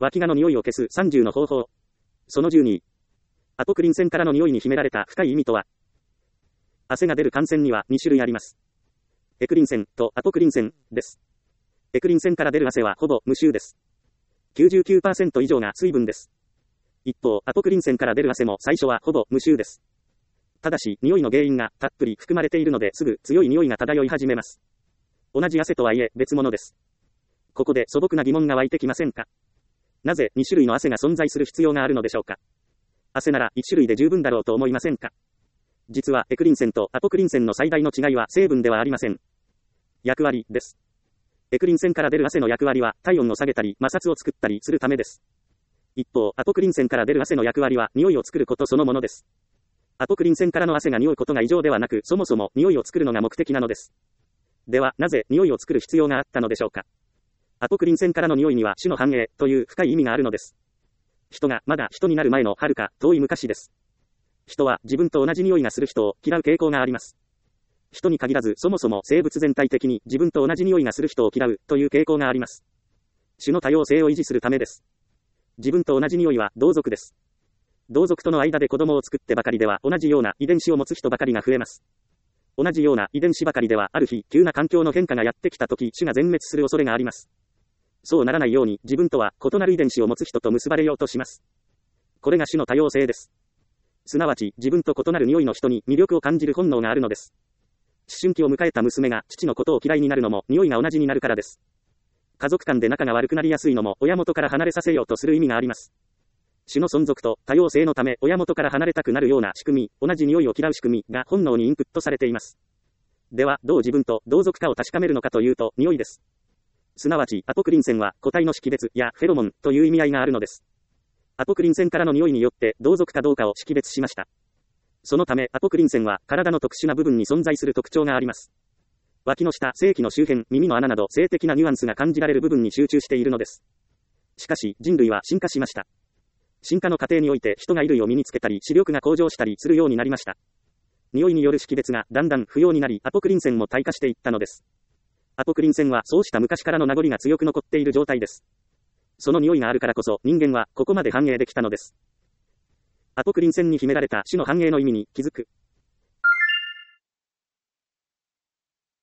脇がの匂いを消す30の方法。その12。アポクリン腺からの匂いに秘められた深い意味とは。汗が出る汗腺には2種類あります。エクリン腺とアポクリン腺です。エクリン腺から出る汗はほぼ無臭です。99% 以上が水分です。一方、アポクリン腺から出る汗も最初はほぼ無臭です。ただし、匂いの原因がたっぷり含まれているのですぐ強い匂いが漂い始めます。同じ汗とはいえ別物です。ここで素朴な疑問が湧いてきませんか？なぜ2種類の汗が存在する必要があるのでしょうか？汗なら1種類で十分だろうと思いませんか？実はエクリン腺とアポクリン腺の最大の違いは成分ではありません。役割です。エクリン腺から出る汗の役割は体温を下げたり摩擦を作ったりするためです。一方、アポクリン腺から出る汗の役割は匂いを作ることそのものです。アポクリン腺からの汗が匂うことが異常ではなく、そもそも匂いを作るのが目的なのです。では、なぜ匂いを作る必要があったのでしょうか？アポクリン腺からの匂いには種の繁栄という深い意味があるのです。人がまだ人になる前の遥か遠い昔です。人は自分と同じ匂いがする人を嫌う傾向があります。人に限らずそもそも生物全体的に自分と同じ匂いがする人を嫌うという傾向があります。種の多様性を維持するためです。自分と同じ匂いは同族です。同族との間で子供を作ってばかりでは同じような遺伝子を持つ人ばかりが増えます。同じような遺伝子ばかりではある日急な環境の変化がやってきたとき種が全滅する恐れがあります。そうならないように自分とは異なる遺伝子を持つ人と結ばれようとします。これが種の多様性です。すなわち自分と異なる匂いの人に魅力を感じる本能があるのです。思春期を迎えた娘が父のことを嫌いになるのも匂いが同じになるからです。家族間で仲が悪くなりやすいのも親元から離れさせようとする意味があります。種の存続と多様性のため親元から離れたくなるような仕組み、同じ匂いを嫌う仕組みが本能にインプットされています。では、どう自分と同族かを確かめるのかというと、匂いです。すなわち、アポクリン腺は個体の識別やフェロモンという意味合いがあるのです。アポクリン腺からの匂いによって同族かどうかを識別しました。そのため、アポクリン腺は体の特殊な部分に存在する特徴があります。脇の下、性器の周辺、耳の穴など性的なニュアンスが感じられる部分に集中しているのです。しかし、人類は進化しました。進化の過程において人が衣類を身につけたり視力が向上したりするようになりました。匂いによる識別がだんだん不要になり、アポクリン腺も退化していったのです。アポクリン腺はそうした昔からの名残が強く残っている状態です。その匂いがあるからこそ人間はここまで繁栄できたのです。アポクリン腺に秘められた種の繁栄の意味に気づく。